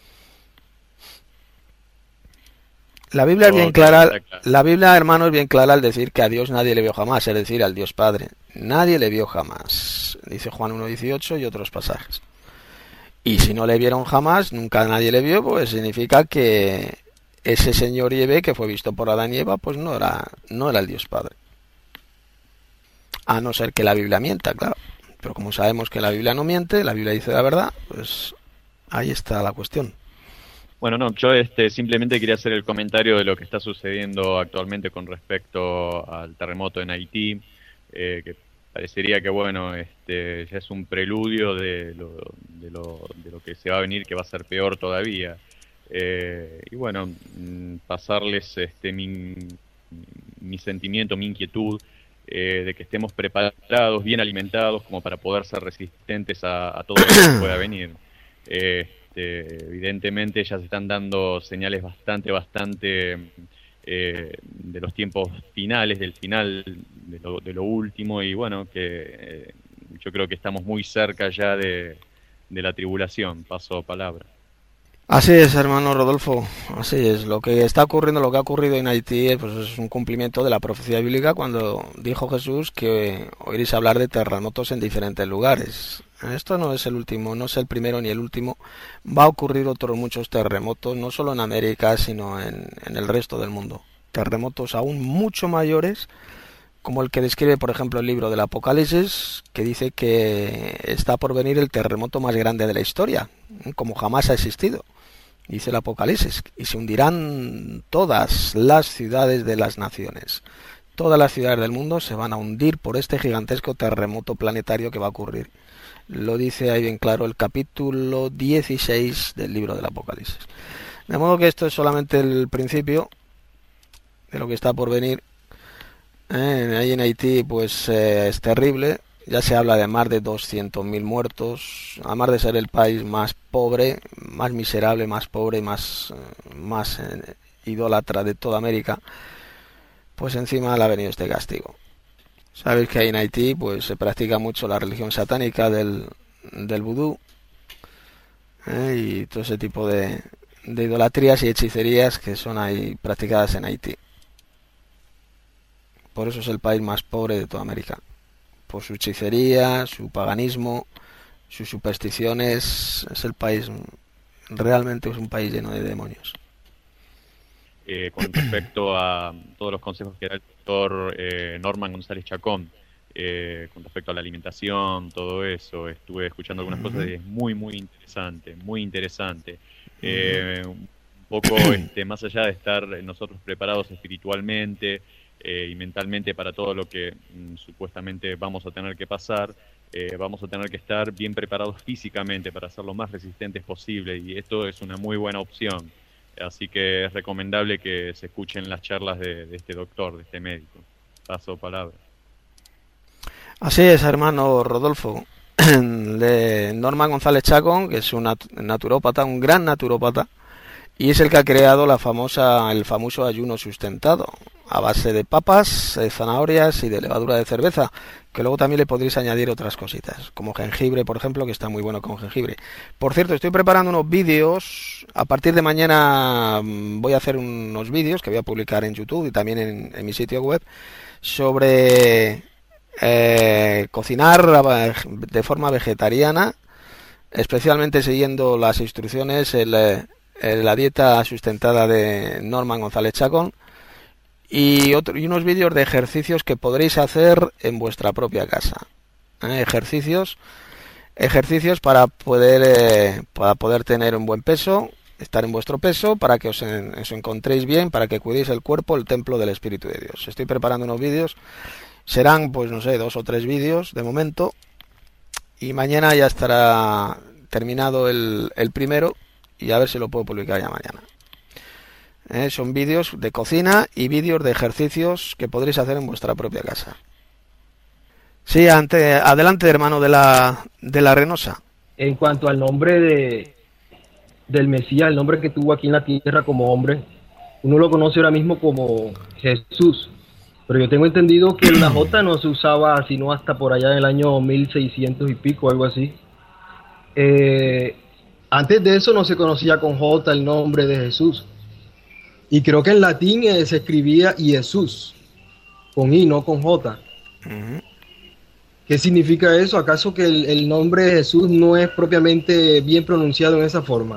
La Biblia es bien clara, la Biblia, hermano, es bien clara al decir que a Dios nadie le vio jamás, es decir, al Dios Padre. Nadie le vio jamás. Dice Juan 1:18 y otros pasajes. Y si no le vieron jamás, nunca nadie le vio, pues significa que ese Señor Yahvé que fue visto por Adán y Eva, pues no era el Dios Padre. A no ser que la Biblia mienta, claro. Pero como sabemos que la Biblia no miente, la Biblia dice la verdad, pues ahí está la cuestión. Bueno, no, yo simplemente quería hacer el comentario de lo que está sucediendo actualmente con respecto al terremoto en Haití, que parecería que, bueno, ya es un preludio de lo que se va a venir, que va a ser peor todavía. Y bueno, pasarles mi sentimiento, mi inquietud, de que estemos preparados, bien alimentados, como para poder ser resistentes a todo lo que pueda venir. Evidentemente ya se están dando señales bastante de los tiempos finales, del final, de lo último, y bueno, que yo creo que estamos muy cerca ya de la tribulación. Paso palabra. Así es, hermano Rodolfo, así es. Lo que está ocurriendo, lo que ha ocurrido en Haití, pues es un cumplimiento de la profecía bíblica cuando dijo Jesús que oiréis hablar de terremotos en diferentes lugares. Esto no es el último, no es el primero ni el último. Va a ocurrir otros muchos terremotos, no solo en América, sino en el resto del mundo. Terremotos aún mucho mayores, como el que describe, por ejemplo, el libro del Apocalipsis, que dice que está por venir el terremoto más grande de la historia, como jamás ha existido. Dice el Apocalipsis, y se hundirán todas las ciudades de las naciones. Todas las ciudades del mundo se van a hundir por este gigantesco terremoto planetario que va a ocurrir. Lo dice ahí bien claro el capítulo 16 del libro del Apocalipsis. De modo que esto es solamente el principio de lo que está por venir. Ahí en Haití pues es terrible. Ya se habla de más de 200.000 muertos, además de ser el país más pobre, más miserable, más pobre y más idólatra de toda América, pues encima le ha venido este castigo. Sabéis que ahí en Haití pues se practica mucho la religión satánica del vudú, y todo ese tipo de idolatrías y hechicerías que son ahí practicadas en Haití. Por eso es el país más pobre de toda América. Por su hechicería, su paganismo, sus supersticiones, es el país, realmente es un país lleno de demonios. Con respecto a todos los consejos que da el doctor Norman González Chacón, con respecto a la alimentación, todo eso, estuve escuchando algunas cosas y es muy, muy interesante, muy interesante. Un poco más allá de estar nosotros preparados espiritualmente, y mentalmente para todo lo que supuestamente vamos a tener que pasar, vamos a tener que estar bien preparados físicamente para ser lo más resistentes posible, y esto es una muy buena opción. Así que es recomendable que se escuchen las charlas de este doctor, de este médico. Paso palabra. Así es, hermano Rodolfo. De Norman González Chacón, que es un naturópata, un gran naturópata, y es el que ha creado el famoso ayuno sustentado, a base de papas, zanahorias y de levadura de cerveza, que luego también le podréis añadir otras cositas, como jengibre, por ejemplo, que está muy bueno con jengibre. Por cierto, estoy preparando unos vídeos, a partir de mañana voy a hacer unos vídeos que voy a publicar en YouTube y también en mi sitio web, sobre cocinar de forma vegetariana, especialmente siguiendo las instrucciones, la dieta sustentada de Norman González Chacón, y unos vídeos de ejercicios que podréis hacer en vuestra propia casa. Ejercicios para poder tener un buen peso, estar en vuestro peso, para que os encontréis bien, para que cuidéis el cuerpo, el templo del Espíritu de Dios. Estoy preparando unos vídeos, serán pues no sé, 2 o 3 vídeos de momento, y mañana ya estará terminado el primero, y a ver si lo puedo publicar ya mañana. Son vídeos de cocina y vídeos de ejercicios que podréis hacer en vuestra propia casa. Sí, adelante, hermano de la Renosa. En cuanto al nombre del Mesías, el nombre que tuvo aquí en la tierra como hombre, uno lo conoce ahora mismo como Jesús, pero yo tengo entendido que la J no se usaba sino hasta por allá en el año 1600 y pico, algo así. Antes de eso no se conocía con J el nombre de Jesús. Y creo que en latín se escribía Jesús, con I, no con J. ¿Qué significa eso? ¿Acaso que el nombre de Jesús no es propiamente bien pronunciado en esa forma?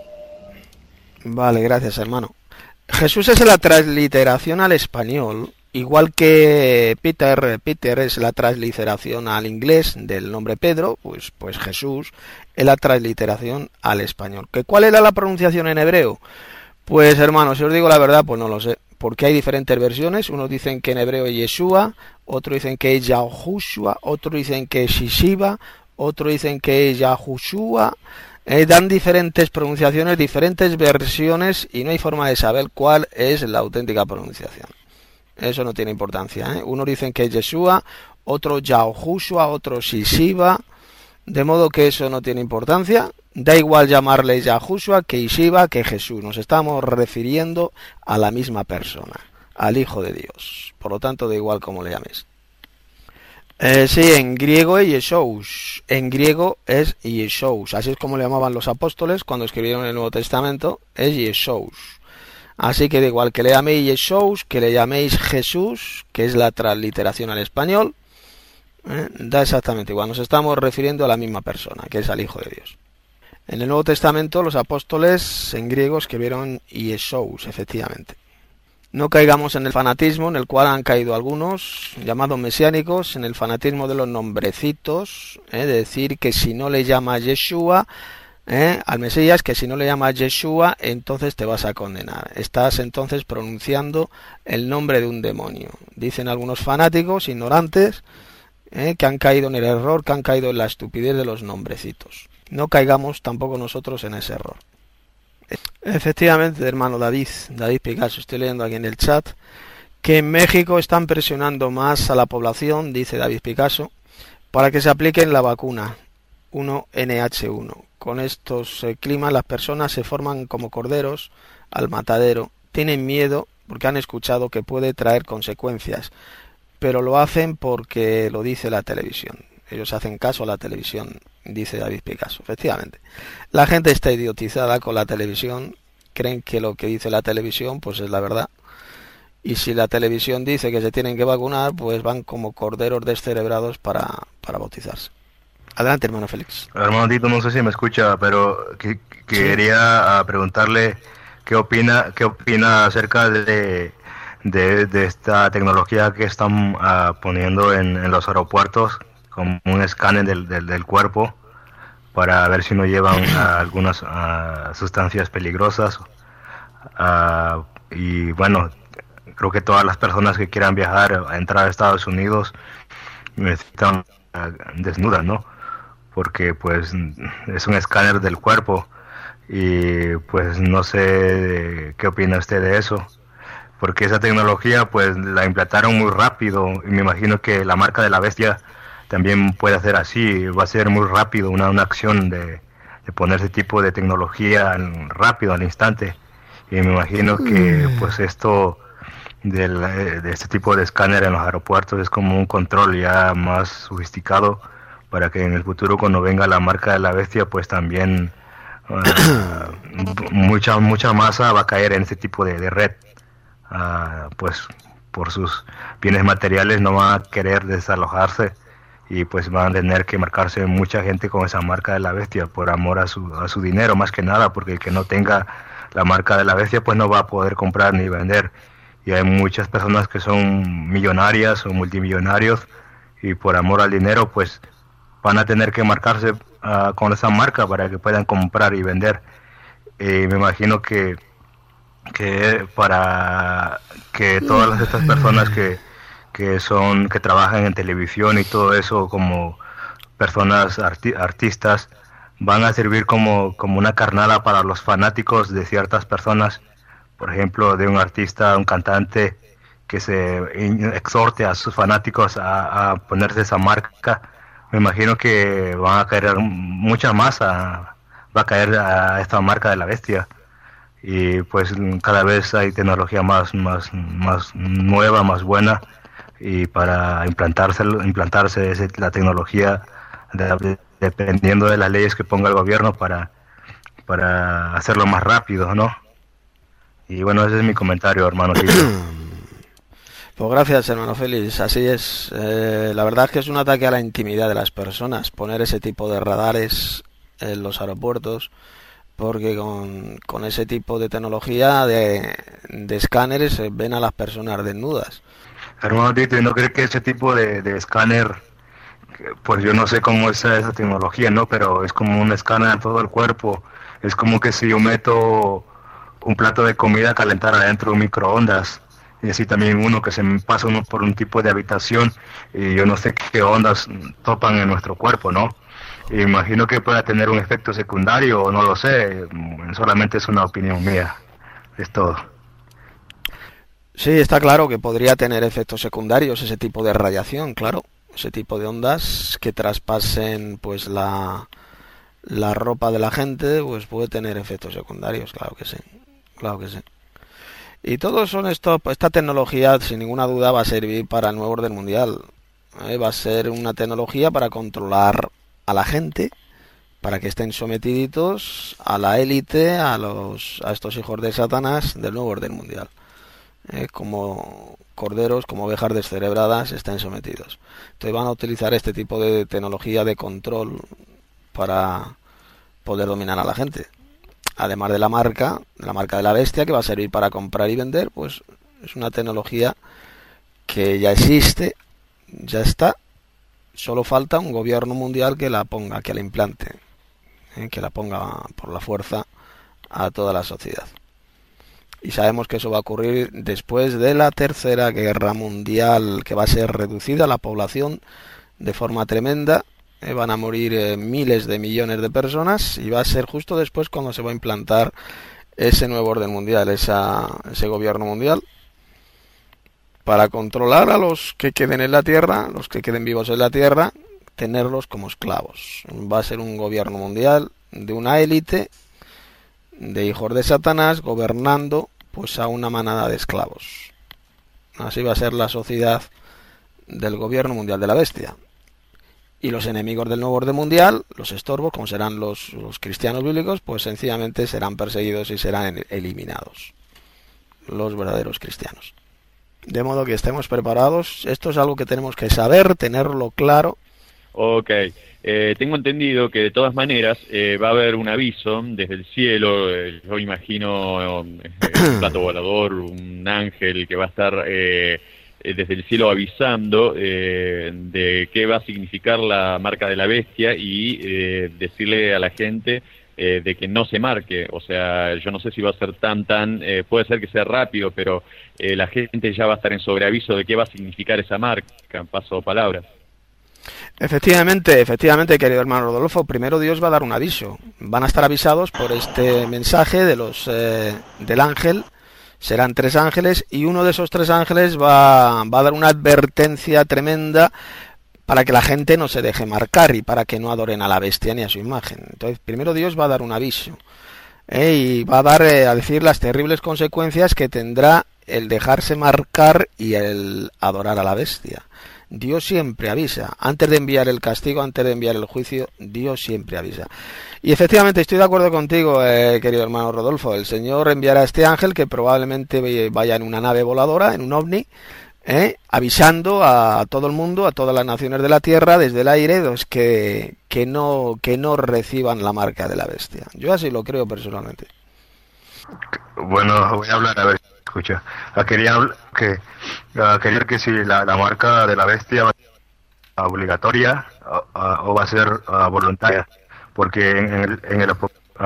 Vale, gracias, hermano. Jesús es la transliteración al español, igual que Peter es la transliteración al inglés del nombre Pedro, pues Jesús es la transliteración al español. ¿Cuál era la pronunciación en hebreo? Pues hermano, si os digo la verdad, pues no lo sé, porque hay diferentes versiones. Unos dicen que en hebreo es Yeshua, otros dicen que es Yahushua, otros dicen que es Shishiva, otros dicen que es Yahushua. Dan diferentes pronunciaciones, diferentes versiones, y no hay forma de saber cuál es la auténtica pronunciación. Eso no tiene importancia, Unos dicen que es Yeshua, otros Yahushua, otros Shishiva, de modo que eso no tiene importancia. Da igual llamarle Yahushua que Ishiva que Jesús. Nos estamos refiriendo a la misma persona, al Hijo de Dios. Por lo tanto, da igual cómo le llames. Sí, en griego es Yeshous. En griego es Yeshous. Así es como le llamaban los apóstoles cuando escribieron el Nuevo Testamento. Es Yeshous. Así que da igual que le llaméis Yeshous, que le llaméis Jesús, que es la transliteración al español. Da exactamente igual. Nos estamos refiriendo a la misma persona, que es al Hijo de Dios. En el Nuevo Testamento los apóstoles en griego escribieron Yeshous, efectivamente. No caigamos en el fanatismo en el cual han caído algunos, llamados mesiánicos, en el fanatismo de los nombrecitos, de decir que si no le llamas Yeshua al Mesías, que si no le llamas Yeshua, entonces te vas a condenar. Estás entonces pronunciando el nombre de un demonio. Dicen algunos fanáticos, ignorantes, que han caído en el error, que han caído en la estupidez de los nombrecitos. No caigamos tampoco nosotros en ese error. Efectivamente, hermano David Picasso, estoy leyendo aquí en el chat que en México están presionando más a la población, dice David Picasso, para que se apliquen la vacuna 1NH1. Con estos climas las personas se forman como corderos al matadero, tienen miedo porque han escuchado que puede traer consecuencias, pero lo hacen porque lo dice la televisión. Ellos hacen caso a la televisión, dice David Picasso. Efectivamente, la gente está idiotizada con la televisión, creen que lo que dice la televisión pues es la verdad. Y si la televisión dice que se tienen que vacunar, pues van como corderos descerebrados para bautizarse. Adelante, hermano Félix. Hermano Tito, no sé si me escucha, pero quería preguntarle qué opina acerca de esta tecnología que están poniendo en los aeropuertos, como un escáner del cuerpo, para ver si no llevan algunas sustancias peligrosas. Y bueno, creo que todas las personas que quieran viajar a entrar a Estados Unidos necesitan desnudas, ¿no? Porque pues es un escáner del cuerpo y pues no sé qué opina usted de eso, porque esa tecnología pues la implantaron muy rápido y me imagino que la marca de la bestia también puede hacer así, va a ser muy rápido una acción de poner ese tipo de tecnología rápido al instante, y me imagino que pues esto de este tipo de escáner en los aeropuertos es como un control ya más sofisticado para que en el futuro, cuando venga la marca de la bestia, pues también mucha masa va a caer en este tipo de red. Pues por sus bienes materiales no van a querer desalojarse y pues van a tener que marcarse mucha gente con esa marca de la bestia por amor a su dinero, más que nada, porque el que no tenga la marca de la bestia pues no va a poder comprar ni vender. Y hay muchas personas que son millonarias o multimillonarios y por amor al dinero pues van a tener que marcarse con esa marca para que puedan comprar y vender. Me imagino que para que todas estas personas que trabajan en televisión y todo eso, como personas artistas, van a servir como una carnada para los fanáticos de ciertas personas, por ejemplo de un artista, un cantante que se exhorte a sus fanáticos a ponerse esa marca. Me imagino que van a caer mucha masa, va a caer a esta marca de la bestia, y pues cada vez hay tecnología más nueva, más buena, y para implantarse la tecnología dependiendo de las leyes que ponga el gobierno para hacerlo más rápido, ¿no? Y bueno, ese es mi comentario, hermano. Pues gracias, hermano Félix, así es. La verdad es que es un ataque a la intimidad de las personas poner ese tipo de radares en los aeropuertos, porque con ese tipo de tecnología de escáneres ven a las personas desnudas. Hermano Tito, ¿y no crees que ese tipo de escáner, pues yo no sé cómo es esa tecnología, ¿no? Pero es como un escáner en todo el cuerpo. Es como que si yo meto un plato de comida a calentar adentro de un microondas, y así también uno que se pasa uno por un tipo de habitación y yo no sé qué ondas topan en nuestro cuerpo, ¿no? Y imagino que pueda tener un efecto secundario, o no lo sé, solamente es una opinión mía, es todo. Sí, está claro que podría tener efectos secundarios ese tipo de radiación, claro, ese tipo de ondas que traspasen pues la ropa de la gente, pues puede tener efectos secundarios, claro que sí, claro que sí. Y todo esta tecnología sin ninguna duda va a servir para el nuevo orden mundial. Va a ser una tecnología para controlar a la gente, para que estén sometiditos a la élite, a estos hijos de Satanás del nuevo orden mundial. Como corderos, como ovejas descerebradas, estén sometidos. Entonces van a utilizar este tipo de tecnología de control para poder dominar a la gente. Además de la marca de la bestia, que va a servir para comprar y vender, pues es una tecnología que ya existe, ya está, solo falta un gobierno mundial que la ponga, que la implante, que la ponga por la fuerza a toda la sociedad. Y sabemos que eso va a ocurrir después de la Tercera Guerra Mundial, que va a ser reducida la población de forma tremenda. Van a morir miles de millones de personas y va a ser justo después cuando se va a implantar ese nuevo orden mundial, ese gobierno mundial, para controlar a los que queden en la tierra, los que queden vivos en la tierra, tenerlos como esclavos. Va a ser un gobierno mundial de una élite de hijos de Satanás gobernando pues a una manada de esclavos. Así va a ser la sociedad del gobierno mundial de la bestia. Y los enemigos del nuevo orden mundial, los estorbos, como serán los cristianos bíblicos, pues sencillamente serán perseguidos y serán eliminados. Los verdaderos cristianos. De modo que estemos preparados. Esto es algo que tenemos que saber, tenerlo claro. Ok. Tengo entendido que de todas maneras va a haber un aviso desde el cielo. Yo imagino un plato volador, un ángel que va a estar desde el cielo avisando de qué va a significar la marca de la bestia y decirle a la gente de que no se marque. O sea, yo no sé si va a ser puede ser que sea rápido, pero la gente ya va a estar en sobreaviso de qué va a significar esa marca, paso palabras. Efectivamente, querido hermano Rodolfo, primero Dios va a dar un aviso. Van a estar avisados por este mensaje del ángel. Serán 3 ángeles y uno de esos 3 ángeles va a dar una advertencia tremenda para que la gente no se deje marcar y para que no adoren a la bestia ni a su imagen. Entonces, primero Dios va a dar un aviso y va a dar a decir las terribles consecuencias que tendrá el dejarse marcar y el adorar a la bestia. Dios siempre avisa. Antes de enviar el castigo, antes de enviar el juicio, Dios siempre avisa. Y efectivamente estoy de acuerdo contigo, querido hermano Rodolfo. El Señor enviará a este ángel que probablemente vaya en una nave voladora, en un ovni, avisando a todo el mundo, a todas las naciones de la tierra, desde el aire, pues, que no reciban la marca de la bestia. Yo así lo creo personalmente. Bueno, voy a hablar, a ver si me escucha. Quería que si la marca de la bestia va a ser obligatoria o va a ser voluntaria, porque en el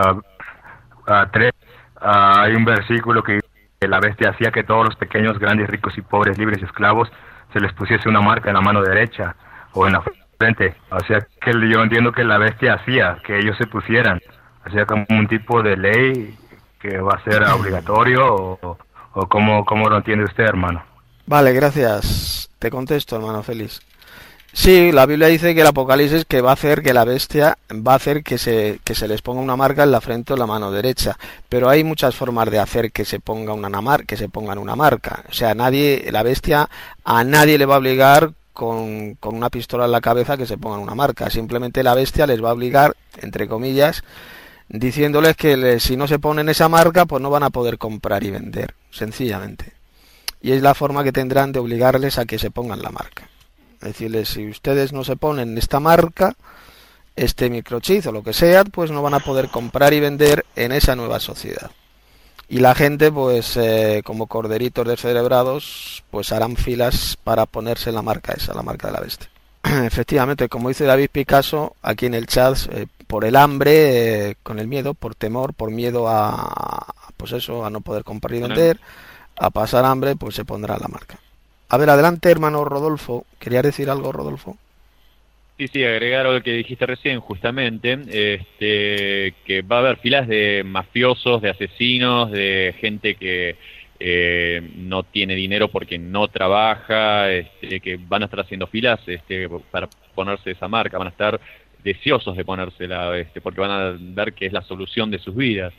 3 hay un versículo que dice que la bestia hacía que todos los pequeños, grandes, ricos y pobres, libres y esclavos, se les pusiese una marca en la mano derecha o en la frente. O sea, que yo entiendo que la bestia hacía que ellos se pusieran, hacía como un tipo de ley que va a ser obligatorio o cómo lo entiende usted, hermano. Vale, gracias. Te contesto, hermano Félix. Sí, la Biblia dice que el Apocalipsis que va a hacer que la bestia va a hacer que se les ponga una marca en la frente o en la mano derecha, pero hay muchas formas de hacer que se pongan una marca. O sea, la bestia a nadie le va a obligar con una pistola en la cabeza que se pongan una marca. Simplemente la bestia les va a obligar, entre comillas, diciéndoles que si no se ponen esa marca, pues no van a poder comprar y vender, sencillamente. Y es la forma que tendrán de obligarles a que se pongan la marca. Decirles, si ustedes no se ponen esta marca, este microchip o lo que sea, pues no van a poder comprar y vender en esa nueva sociedad. Y la gente, pues como corderitos descerebrados, pues harán filas para ponerse la marca esa, la marca de la bestia. Efectivamente, como dice David Picasso aquí en el chat, por el hambre, con el miedo, por temor, por miedo a no poder comprar y vender, a pasar hambre, pues se pondrá la marca. A ver, adelante, hermano Rodolfo. ¿Querías decir algo, Rodolfo? Sí, agregar a lo que dijiste recién, justamente, que va a haber filas de mafiosos, de asesinos, de gente que no tiene dinero porque no trabaja, que van a estar haciendo filas para ponerse esa marca, van a estar deseosos de ponérsela, porque van a ver que es la solución de sus vidas.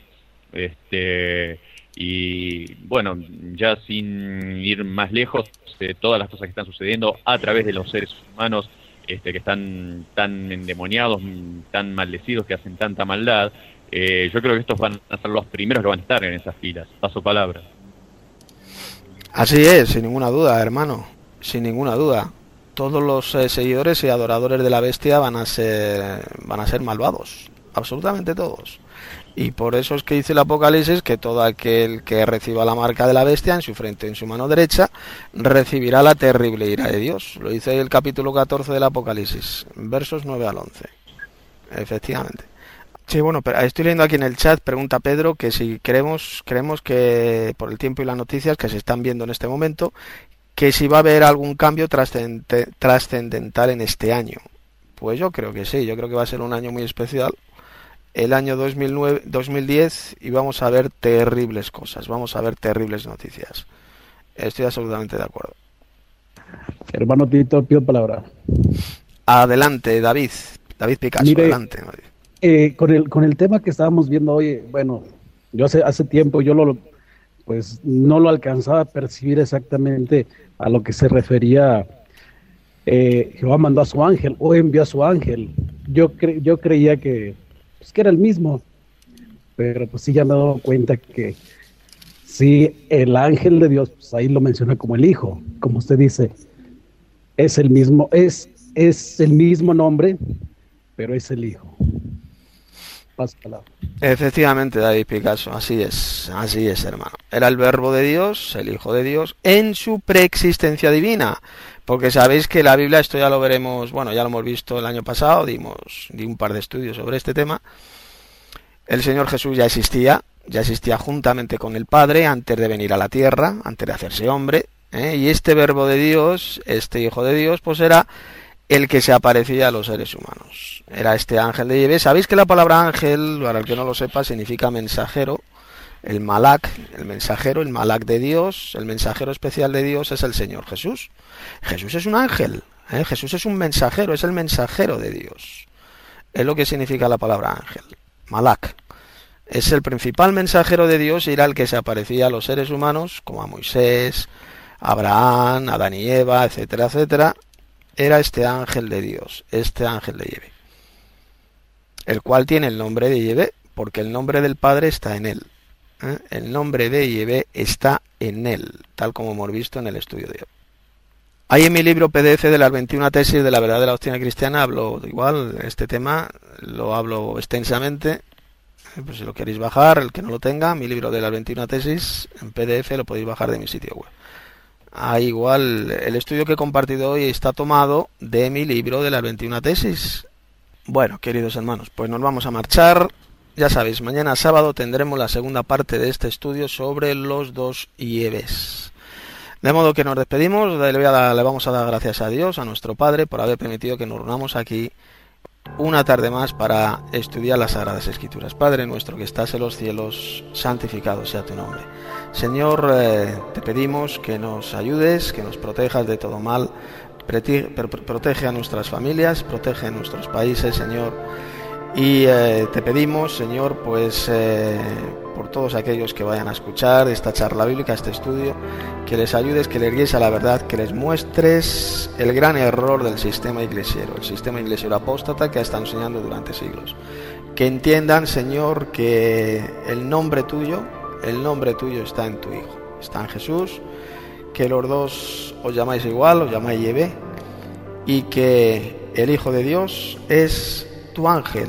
Y bueno, ya sin ir más lejos, todas las cosas que están sucediendo a través de los seres humanos que están tan endemoniados, tan maldecidos, que hacen tanta maldad, yo creo que estos van a ser los primeros que van a estar en esas filas. Paso palabra. Así es, sin ninguna duda, hermano, sin ninguna duda. Todos los seguidores y adoradores de la bestia van a ser malvados, absolutamente todos. Y por eso es que dice el Apocalipsis que todo aquel que reciba la marca de la bestia en su frente, en su mano derecha, recibirá la terrible ira de Dios. Lo dice el capítulo 14 del Apocalipsis, versos 9 al 11. Efectivamente. Sí, bueno, pero estoy leyendo aquí en el chat, pregunta Pedro, que si creemos que por el tiempo y las noticias que se están viendo en este momento, que si va a haber algún cambio trascendental en este año. Pues yo creo que sí, yo creo que va a ser un año muy especial el año 2010 y vamos a ver terribles cosas, vamos a ver terribles noticias. Estoy absolutamente de acuerdo. Hermano Tito, pido palabra. Adelante, David Picasso, Mire, adelante. David. Con el tema que estábamos viendo hoy, bueno, yo hace tiempo pues no lo alcanzaba a percibir exactamente a lo que se refería. Jehová mandó a su ángel o envió a su ángel. Yo creía que era el mismo, pero pues sí, ya me he dado cuenta que sí, el ángel de Dios, pues ahí lo menciona como el hijo, como usted dice, es el mismo nombre, pero es el hijo. Paso palabra. Efectivamente, David Picasso, así es, hermano. Era el verbo de Dios, el hijo de Dios, en su preexistencia divina. Porque sabéis que la Biblia, esto ya lo veremos, bueno, ya lo hemos visto el año pasado, di un par de estudios sobre este tema. El Señor Jesús ya existía juntamente con el Padre antes de venir a la tierra, antes de hacerse hombre, y este verbo de Dios, este hijo de Dios, pues era el que se aparecía a los seres humanos. Era este ángel de Yahvé. Sabéis que la palabra ángel, para el que no lo sepa, significa mensajero. El malak, el mensajero, el malak de Dios, el mensajero especial de Dios es el Señor Jesús. Jesús es un ángel, Jesús es un mensajero, es el mensajero de Dios. Es lo que significa la palabra ángel, malak. Es el principal mensajero de Dios y era el que se aparecía a los seres humanos, como a Moisés, a Abraham, a Adán y Eva, etcétera, etcétera. Era este ángel de Dios, este ángel de Yahvé, el cual tiene el nombre de Yahvé, porque el nombre del Padre está en él. El nombre de Yahvé está en él, tal como hemos visto en el estudio de hoy. Ahí en mi libro PDF de las 21 tesis de la verdad de la doctrina cristiana hablo igual, este tema lo hablo extensamente, pues si lo queréis bajar, el que no lo tenga, mi libro de las 21 tesis en PDF lo podéis bajar de mi sitio web. Ahí igual, el estudio que he compartido hoy está tomado de mi libro de las 21 tesis. Bueno, queridos hermanos, pues nos vamos a marchar. Ya sabéis, mañana sábado tendremos la segunda parte de este estudio sobre los dos Yahvés. De modo que nos despedimos, le vamos a dar gracias a Dios, a nuestro Padre, por haber permitido que nos reunamos aquí una tarde más para estudiar las Sagradas Escrituras. Padre nuestro que estás en los cielos, santificado sea tu nombre. Señor, te pedimos que nos ayudes, que nos protejas de todo mal, protege a nuestras familias, protege a nuestros países, Señor. Y te pedimos, Señor, pues por todos aquellos que vayan a escuchar esta charla bíblica, este estudio, que les ayudes, que les guíes a la verdad, que les muestres el gran error del sistema iglesiero, el sistema iglesiero apóstata que ha estado enseñando durante siglos. Que entiendan, Señor, que el nombre tuyo está en tu Hijo, está en Jesús, que los dos os llamáis igual, os llamáis Yahvé, y que el Hijo de Dios es tu ángel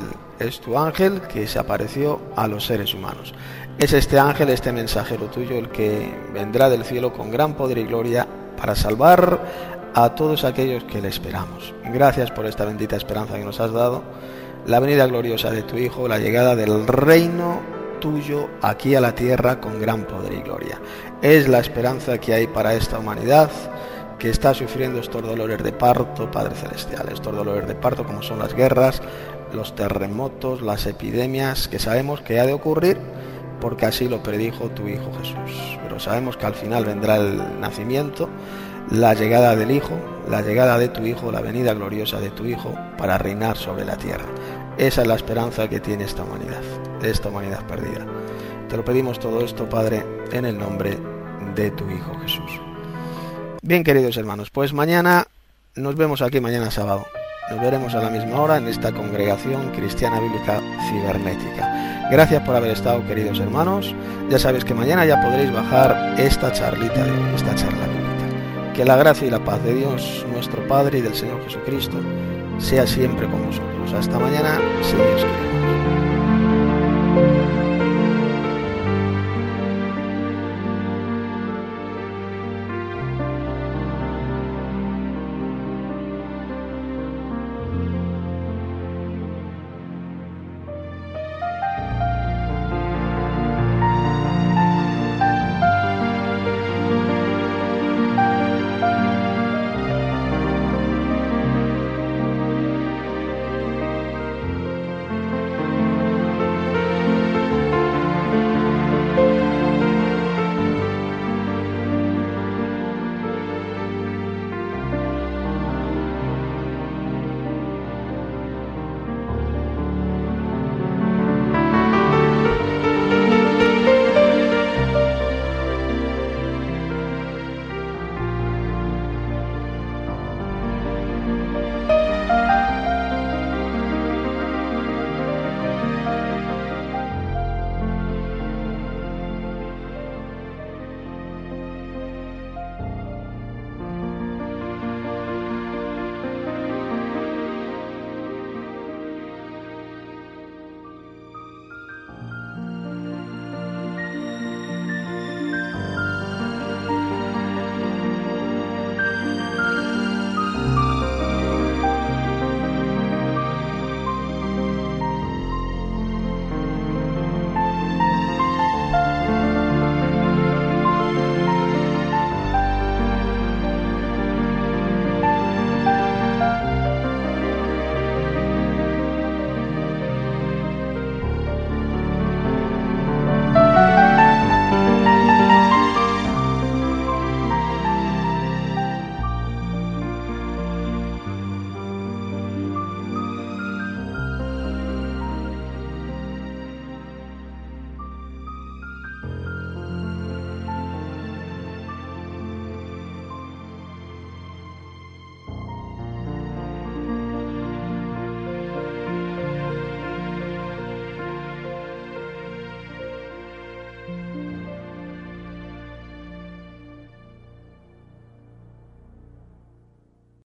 que se apareció a los seres humanos. Es este ángel, este mensajero tuyo, el que vendrá del cielo con gran poder y gloria para salvar a todos aquellos que le esperamos. Gracias por esta bendita esperanza que nos has dado, la venida gloriosa de tu Hijo, la llegada del reino tuyo aquí a la tierra con gran poder y gloria. Es la esperanza que hay para esta humanidad que está sufriendo estos dolores de parto, Padre Celestial, estos dolores de parto como son las guerras, los terremotos, las epidemias, que sabemos que ha de ocurrir porque así lo predijo tu Hijo Jesús. Pero sabemos que al final vendrá el nacimiento, la llegada del Hijo, la llegada de tu Hijo, la venida gloriosa de tu Hijo para reinar sobre la tierra. Esa es la esperanza que tiene esta humanidad perdida. Te lo pedimos todo esto, Padre, en el nombre de tu Hijo Jesús. Bien, queridos hermanos, pues mañana nos vemos aquí, mañana sábado. Nos veremos a la misma hora en esta congregación cristiana bíblica cibernética. Gracias por haber estado, queridos hermanos. Ya sabéis que mañana ya podréis bajar esta charlita de hoy, esta charla bíblica. Que la gracia y la paz de Dios, nuestro Padre, y del Señor Jesucristo sea siempre con vosotros. Hasta mañana, si Dios quiere.